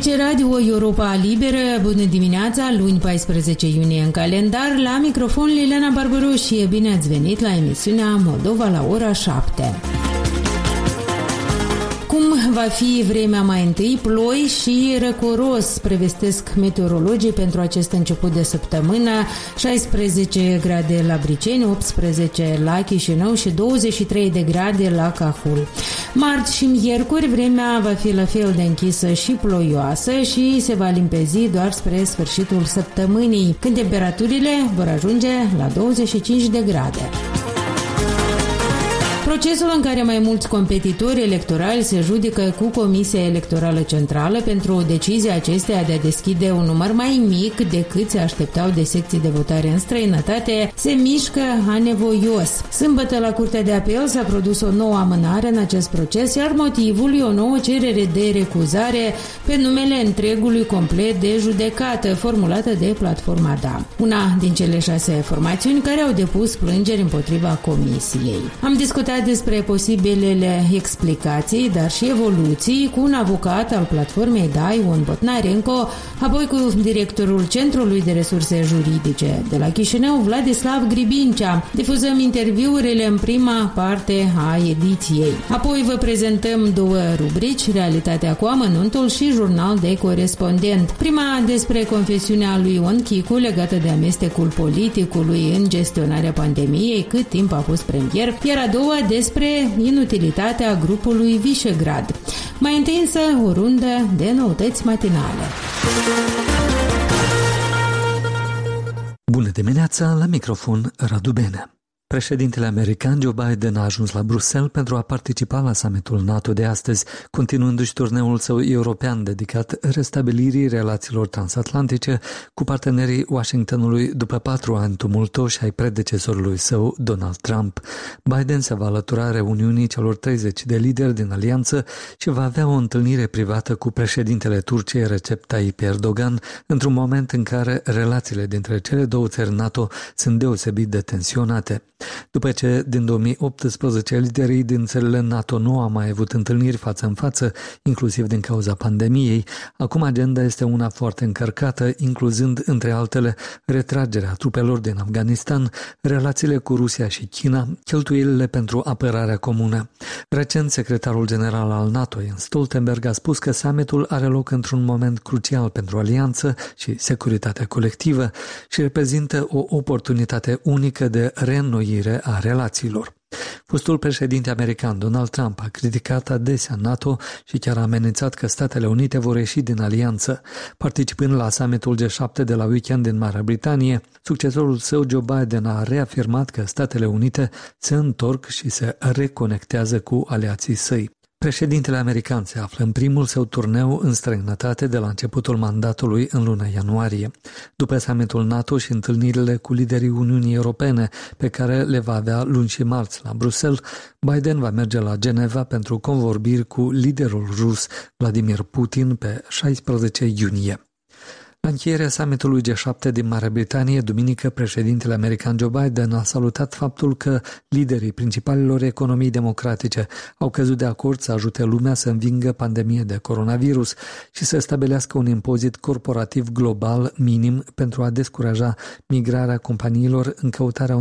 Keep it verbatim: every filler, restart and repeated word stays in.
Aici Radio Europa Liberă, bună dimineața, luni paisprezece iunie în calendar, la microfon Liliana Barbaru și bine ați venit la emisiunea Moldova la ora șapte. Cum va fi vremea mai întâi? Ploi și răcoros, prevestesc meteorologii pentru acest început de săptămână. șaisprezece grade la Briceni, optsprezece la Chișinău și douăzeci și trei de grade la Cahul. Marți și miercuri vremea va fi la fel de închisă și ploioasă și se va limpezi doar spre sfârșitul săptămânii, când temperaturile vor ajunge la douăzeci și cinci de grade. Procesul în care mai mulți competitori electorali se judecă cu Comisia Electorală Centrală pentru decizia acesteia de a deschide un număr mai mic decât se așteptau de secții de votare în străinătate se mișcă anevoios. Sâmbătă la Curtea de Apel s-a produs o nouă amânare în acest proces, iar motivul e o nouă cerere de recuzare pe numele întregului complet de judecată formulată de Platforma D A. Una din cele șase formațiuni care au depus plângeri împotriva Comisiei. Am discutat despre posibilele explicații, dar și evoluții cu un avocat al platformei D A, Ion Botnarenko, apoi cu directorul Centrului de Resurse Juridice de la Chișinău, Vladislav Gribincea. Difuzăm interviurile în prima parte a ediției. Apoi vă prezentăm două rubrici, Realitatea cu amănuntul și Jurnal de corespondent. Prima despre confesiunea lui Ion Chicu legată de amestecul politicului în gestionarea pandemiei, cât timp a fost premier, iar a doua despre inutilitatea grupului Visegrad. Mai întâi însă o rundă de noutăți matinale. Bună dimineața, la microfon Radu Bene. Președintele american Joe Biden a ajuns la Bruxelles pentru a participa la summitul NATO de astăzi, continuându-și turneul său european dedicat restabilirii relațiilor transatlantice cu partenerii Washingtonului după patru ani tumultoși ai predecesorului său, Donald Trump. Biden se va alătura reuniunii celor treizeci de lideri din alianță și va avea o întâlnire privată cu președintele Turciei Recep Tayyip Erdogan, într-un moment în care relațiile dintre cele două țări NATO sunt deosebit de tensionate. După ce, din două mii optsprezece, liderii din țările NATO nu au mai avut întâlniri față în față, inclusiv din cauza pandemiei, acum agenda este una foarte încărcată, incluzând, între altele, retragerea trupelor din Afganistan, relațiile cu Rusia și China, cheltuielile pentru apărarea comună. Recent, secretarul general al NATO, Jens Stoltenberg, a spus că summitul are loc într-un moment crucial pentru alianță și securitatea colectivă și reprezintă o oportunitate unică de reînnoire a relațiilor. Fostul președinte american Donald Trump a criticat adesea NATO și chiar a amenințat că Statele Unite vor ieși din alianță. Participând la summitul G șapte de la weekend din Marea Britanie, succesorul său Joe Biden a reafirmat că Statele Unite se întorc și se reconectează cu aliații săi. Președintele american se află în primul său turneu în străinătate de la începutul mandatului în luna ianuarie. După summitul NATO și întâlnirile cu liderii Uniunii Europene, pe care le va avea luni și marți la Bruxelles, Biden va merge la Geneva pentru convorbiri cu liderul rus Vladimir Putin pe șaisprezece iunie. La încheierea summitului G șapte din Marea Britanie, duminică, președintele american Joe Biden a salutat faptul că liderii principalelor economii democratice au căzut de acord să ajute lumea să învingă pandemia de coronavirus și să stabilească un impozit corporativ global minim pentru a descuraja migrarea companiilor în căutarea